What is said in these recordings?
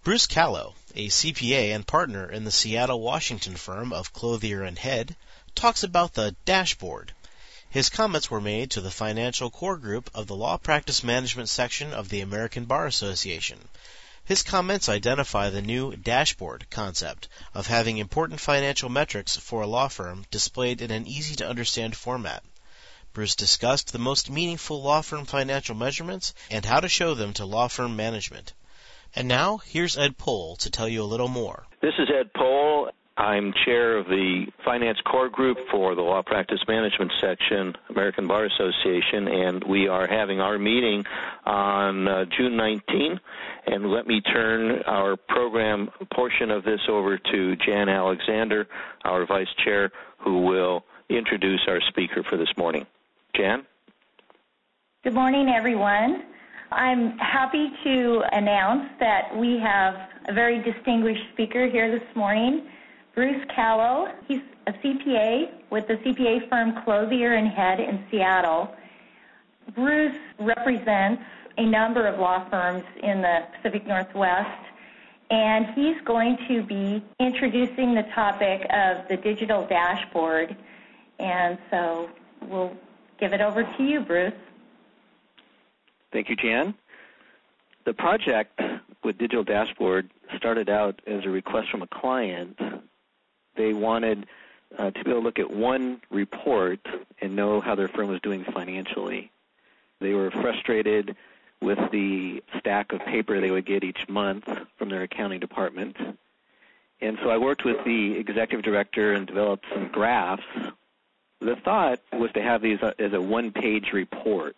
Bruce Callow, a CPA and partner in the Seattle, Washington firm of Clothier and Head, talks about the dashboard. His comments were made to the Financial Core Group of the Law Practice Management section of the American Bar Association. His comments identify the new dashboard concept of having important financial metrics for a law firm displayed in an easy-to-understand format. Bruce discussed the most meaningful law firm financial measurements and how to show them to law firm management. And now, here's Ed Pohl to tell you a little more. This is Ed Pohl. I'm chair of the Finance Core Group for the Law Practice Management section, American Bar Association, and we are having our meeting on June 19. And let me turn our program portion of this over to Jan Alexander, our vice chair, who will introduce our speaker for this morning. Jan? Good morning, everyone. I'm happy to announce that we have a very distinguished speaker here this morning, Bruce Callow. He's a CPA with the CPA firm Clothier and Head in Seattle. Bruce represents a number of law firms in the Pacific Northwest, and he's going to be introducing the topic of the digital dashboard. And so we'll give it over to you, Bruce. Thank you, Jan. The project with Digital Dashboard started out as a request from a client. They wanted to be able to look at one report and know how their firm was doing financially. They were frustrated with the stack of paper they would get each month from their accounting department. And so I worked with the executive director and developed some graphs. The thought was to have these as a one-page report.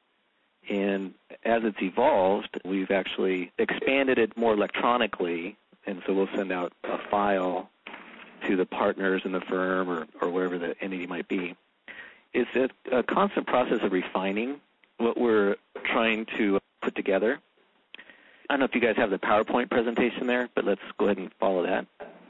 And as it's evolved, we've actually expanded it more electronically, and so we'll send out a file to the partners in the firm or wherever the entity might be. It's a constant process of refining what we're trying to put together. I don't know if you guys have the PowerPoint presentation there, but let's go ahead and follow that.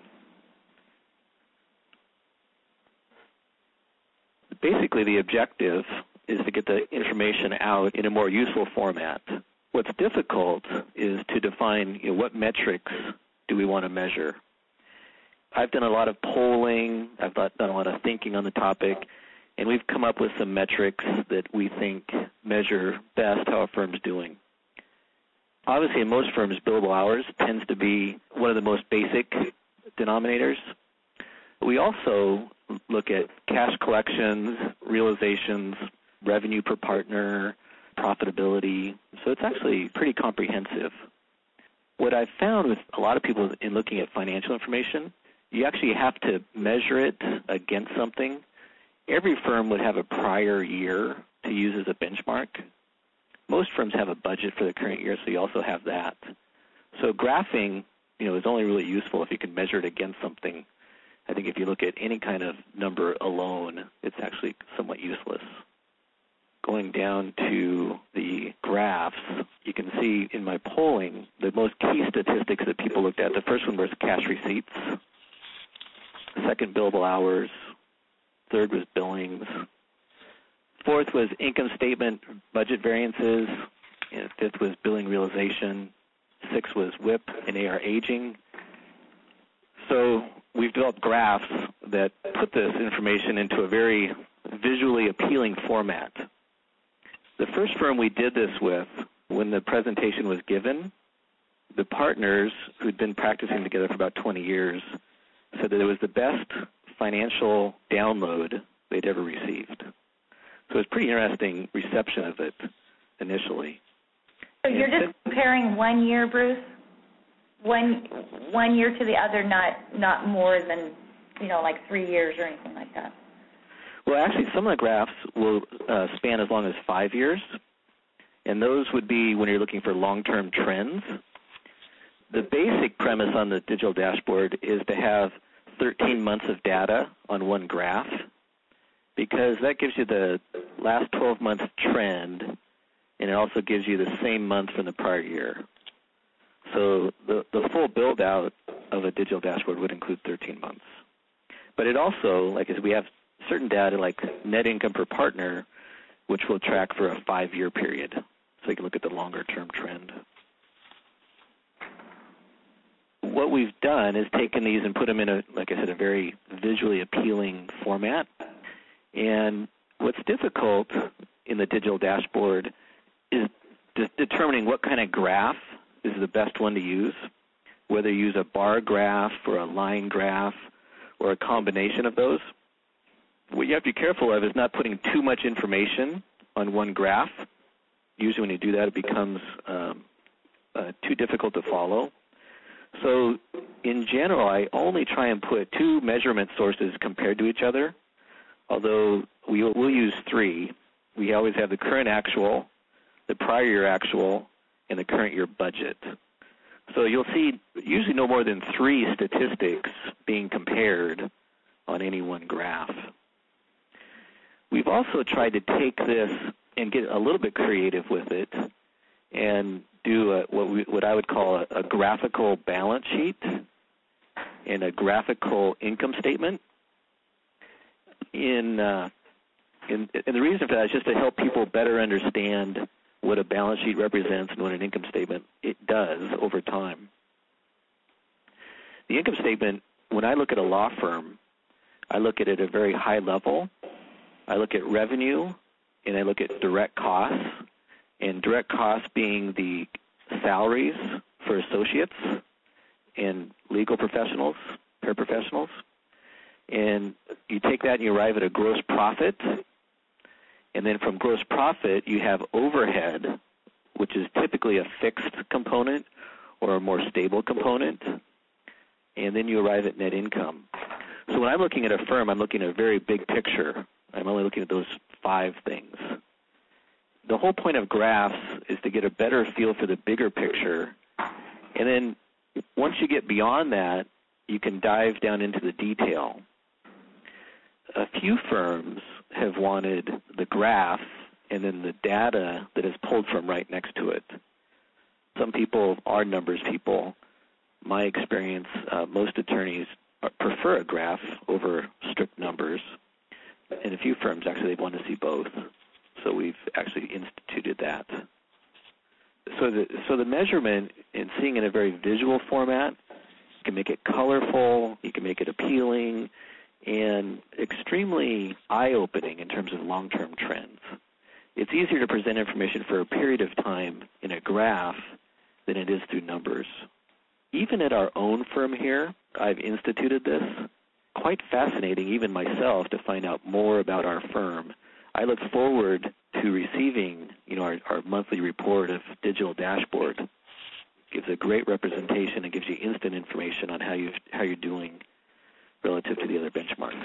Basically, the objective is to get the information out in a more useful format. What's difficult is to define what metrics do we want to measure. I've done a lot of polling, I've done a lot of thinking on the topic, and we've come up with some metrics that we think measure best how a firm's doing. Obviously, in most firms, billable hours tends to be one of the most basic denominators. We also look at cash collections, realizations, revenue per partner, profitability. So it's actually pretty comprehensive. What I've found with a lot of people in looking at financial information, you actually have to measure it against something. Every firm would have a prior year to use as a benchmark. Most firms have a budget for the current year, so you also have that. So graphing, is only really useful if you can measure it against something. I think if you look at any kind of number alone, it's actually somewhat useless. Going down to the graphs, you can see in my polling the most key statistics that people looked at. The first one was cash receipts. Second, billable hours. Third was billings. Fourth was income statement budget variances. Fifth was billing realization. Sixth was WIP and AR aging. So we've developed graphs that put this information into a very visually appealing format. The first firm we did this with, when the presentation was given, the partners who'd been practicing together for about 20 years said that it was the best financial download they'd ever received. So it was pretty interesting reception of it initially. So you're just comparing 1 year, Bruce? One year to the other, not more than, like 3 years or anything like that? Well, actually, some of the graphs will span as long as 5 years, and those would be when you're looking for long-term trends. The basic premise on the digital dashboard is to have 13 months of data on one graph, because that gives you the last 12 months trend, and it also gives you the same month from the prior year. So the full build-out of a digital dashboard would include 13 months. But it also, as we have certain data like net income per partner, which will track for a 5-year period. So you can look at the longer-term trend. what we've done is taken these and put them in a, like I said, a very visually appealing format. And what's difficult in the digital dashboard is determining what kind of graph is the best one to use, whether you use a bar graph or a line graph or a combination of those. What you have to be careful of is not putting too much information on one graph. Usually when you do that, it becomes too difficult to follow. So in general, I only try and put two measurement sources compared to each other, although we'll use three. We always have the current actual, the prior year actual, and the current year budget. So you'll see usually no more than three statistics being compared on any one graph. We've also tried to take this and get a little bit creative with it and do what I would call a graphical balance sheet and a graphical income statement. And the reason for that is just to help people better understand what a balance sheet represents and what an income statement it does over time. The income statement, when I look at a law firm, I look at it at a very high level. I look at revenue, and I look at direct costs, and direct costs being the salaries for associates and legal professionals, paraprofessionals. And you take that and you arrive at a gross profit. And then from gross profit, you have overhead, which is typically a fixed component or a more stable component. And then you arrive at net income. So when I'm looking at a firm, I'm looking at a very big picture. I'm only looking at those 5 things. The whole point of graphs is to get a better feel for the bigger picture. And then once you get beyond that, you can dive down into the detail. A few firms have wanted the graph and then the data that is pulled from right next to it. Some people are numbers people. My experience, most attorneys prefer a graph over strict numbers. And a few firms, actually, they want to see both. So we've actually instituted that. So the measurement and seeing in a very visual format, you can make it colorful, you can make it appealing, and extremely eye-opening in terms of long-term trends. It's easier to present information for a period of time in a graph than it is through numbers. Even at our own firm here, I've instituted this. Quite fascinating, even myself, to find out more about our firm. I look forward to receiving, our monthly report of Digital Dashboard. It gives a great representation and gives you instant information on how you're doing relative to the other benchmarks.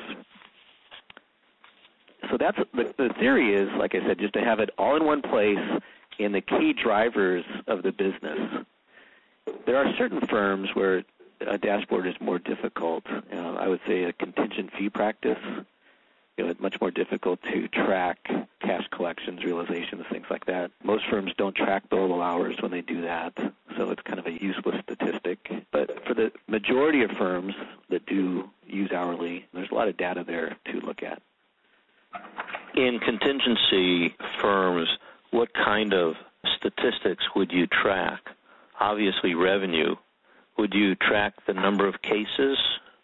So that's the theory is, like I said, just to have it all in one place in the key drivers of the business. There are certain firms where a dashboard is more difficult. I would say a contingent fee practice, it's much more difficult to track cash collections, realizations, things like that. Most firms don't track billable hours when they do that, so it's kind of a useless statistic. But for the majority of firms that do use hourly, there's a lot of data there to look at. In contingency firms, what kind of statistics would you track? Obviously revenue. Would you track the number of cases?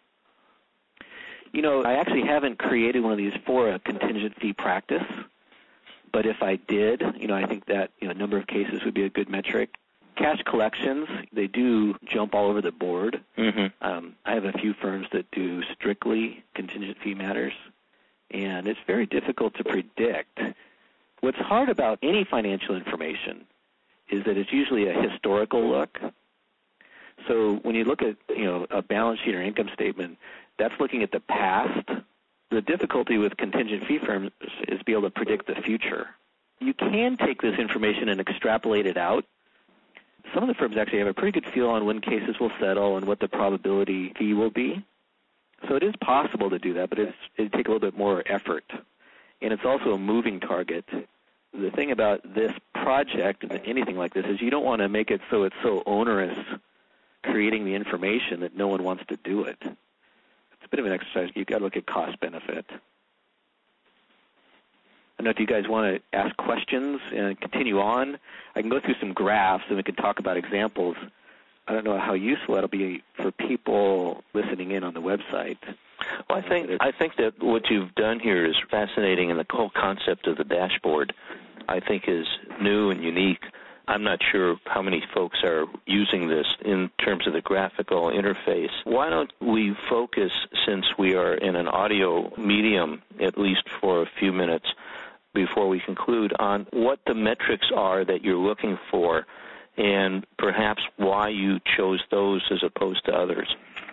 I actually haven't created one of these for a contingent fee practice, but if I did, I think that number of cases would be a good metric. Cash collections, they do jump all over the board. Mm-hmm. I have a few firms that do strictly contingent fee matters, and it's very difficult to predict. What's hard about any financial information is that it's usually a historical look. So when you look at a balance sheet or income statement, that's looking at the past. The difficulty with contingent fee firms is to be able to predict the future. You can take this information and extrapolate it out. Some of the firms actually have a pretty good feel on when cases will settle and what the probability fee will be. So it is possible to do that, but it'd take a little bit more effort. And it's also a moving target. The thing about this project and anything like this is you don't want to make it so it's so onerous creating the information that no one wants to do it. It's a bit of an exercise. You've got to look at cost-benefit. I don't know if you guys want to ask questions and continue on. I can go through some graphs and we can talk about examples. I don't know how useful that'll be for people listening in on the website. Well, I think that what you've done here is fascinating, and the whole concept of the dashboard, I think, is new and unique. I'm not sure how many folks are using this in terms of the graphical interface. Why don't we focus, since we are in an audio medium, at least for a few minutes before we conclude, on what the metrics are that you're looking for and perhaps why you chose those as opposed to others.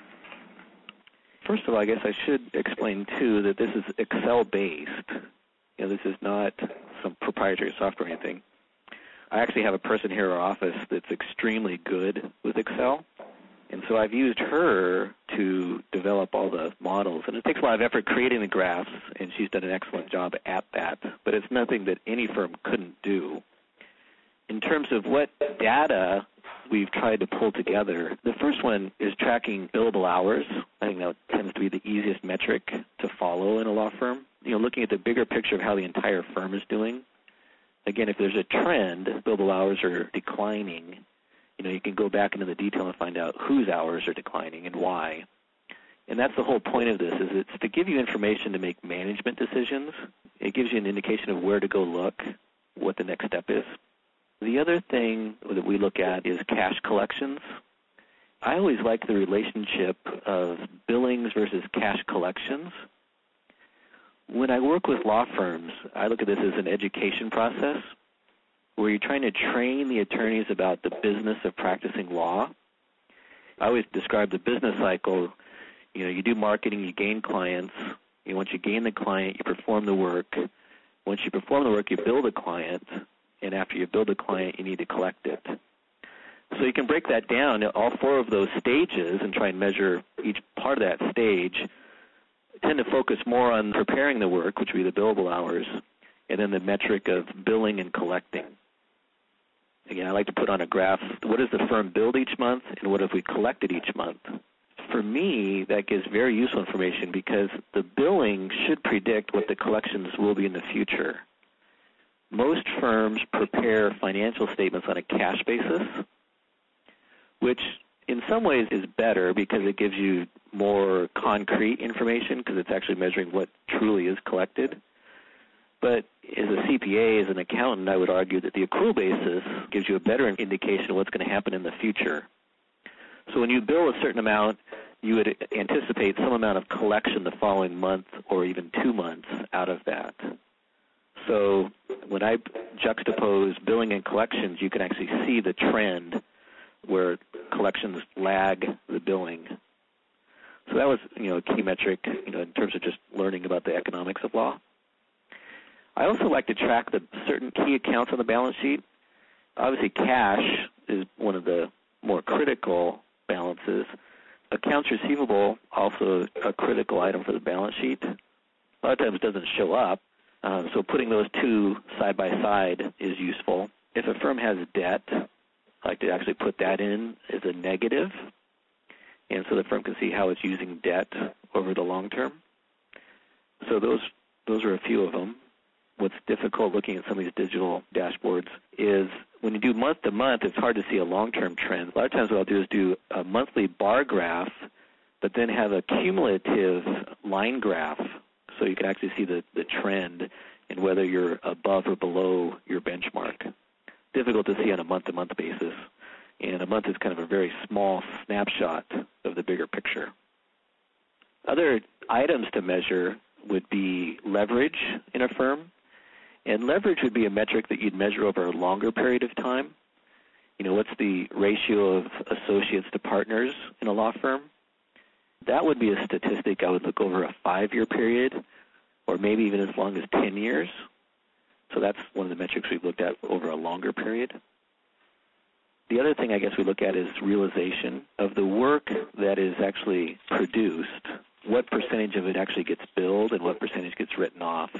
First of all, I guess I should explain, too, that this is Excel-based. This is not some proprietary software or anything. I actually have a person here in our office that's extremely good with Excel, and so I've used her to develop all the models. And it takes a lot of effort creating the graphs, and she's done an excellent job at that, but it's nothing that any firm couldn't do. In terms of what data we've tried to pull together, the first one is tracking billable hours. I think that tends to be the easiest metric to follow in a law firm. Looking at the bigger picture of how the entire firm is doing. Again, if there's a trend, billable hours are declining, you can go back into the detail and find out whose hours are declining and why. And that's the whole point of this, is it's to give you information to make management decisions. It gives you an indication of where to go look, what the next step is. The other thing that we look at is cash collections. I always like the relationship of billings versus cash collections. When I work with law firms, I look at this as an education process where you're trying to train the attorneys about the business of practicing law. I always describe the business cycle. You do marketing, you gain clients. Once you gain the client, you perform the work. Once you perform the work, you build a client. And after you build a client, you need to collect it. So you can break that down, all four of those stages, and try and measure each part of that stage. I tend to focus more on preparing the work, which would be the billable hours, and then the metric of billing and collecting. Again, I like to put on a graph, what does the firm build each month, and what have we collected each month? For me, that gives very useful information because the billing should predict what the collections will be in the future. Most firms prepare financial statements on a cash basis, which in some ways is better because it gives you more concrete information because it's actually measuring what truly is collected. But as a CPA, as an accountant, I would argue that the accrual basis gives you a better indication of what's going to happen in the future. So when you bill a certain amount, you would anticipate some amount of collection the following month or even 2 months out of that. So when I juxtapose billing and collections, you can actually see the trend where collections lag the billing. So that was, a key metric, in terms of just learning about the economics of law. I also like to track the certain key accounts on the balance sheet. Obviously, cash is one of the more critical balances. Accounts receivable, also a critical item for the balance sheet. A lot of times it doesn't show up. So putting those two side by side is useful. If a firm has debt, I like to actually put that in as a negative, and so the firm can see how it's using debt over the long term. So those are a few of them. What's difficult looking at some of these digital dashboards is when you do month to month, it's hard to see a long-term trend. A lot of times what I'll do is do a monthly bar graph, but then have a cumulative line graph so you can actually see the trend and whether you're above or below your benchmark. Difficult to see on a month-to-month basis, and a month is kind of a very small snapshot of the bigger picture. Other items to measure would be leverage in a firm, and leverage would be a metric that you'd measure over a longer period of time. What's the ratio of associates to partners in a law firm? That would be a statistic I would look over a 5-year period, or maybe even as long as 10 years. So that's one of the metrics we've looked at over a longer period. The other thing I guess we look at is realization of the work that is actually produced. What percentage of it actually gets billed and what percentage gets written off?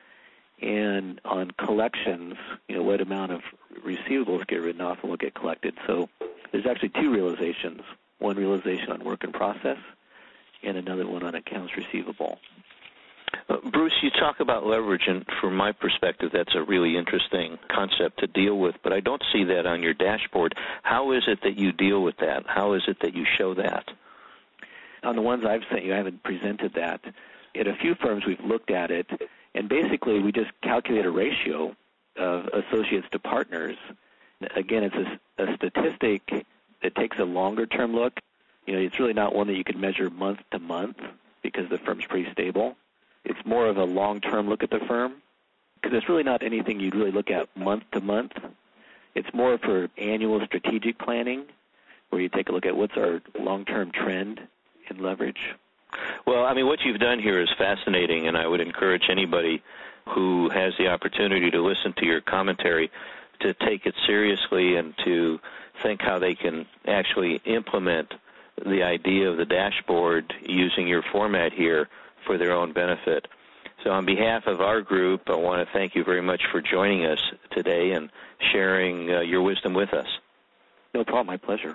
And on collections, what amount of receivables get written off and what get collected. So there's actually 2 realizations, one realization on work in process and another one on accounts receivable. Bruce, you talk about leverage, and from my perspective, that's a really interesting concept to deal with, but I don't see that on your dashboard. How is it that you deal with that? How is it that you show that? On the ones I've sent you, I haven't presented that. At a few firms, we've looked at it, and basically we just calculate a ratio of associates to partners. Again, it's a statistic that takes a longer-term look. It's really not one that you can measure month to month because the firm's pretty stable. It's more of a long-term look at the firm because it's really not anything you'd really look at month to month. It's more for annual strategic planning where you take a look at what's our long-term trend in leverage. Well, what you've done here is fascinating, and I would encourage anybody who has the opportunity to listen to your commentary to take it seriously and to think how they can actually implement the idea of the dashboard using your format here for their own benefit. So on behalf of our group, I want to thank you very much for joining us today and sharing your wisdom with us. No problem. My pleasure.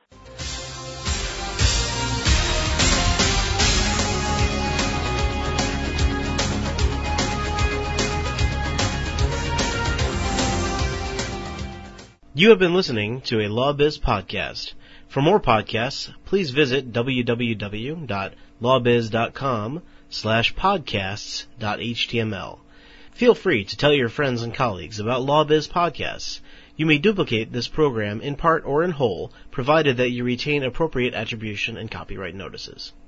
You have been listening to a LawBiz podcast. For more podcasts, please visit www.lawbiz.com/podcasts.html. Feel free to tell your friends and colleagues about LawBiz podcasts. You may duplicate this program in part or in whole, provided that you retain appropriate attribution and copyright notices.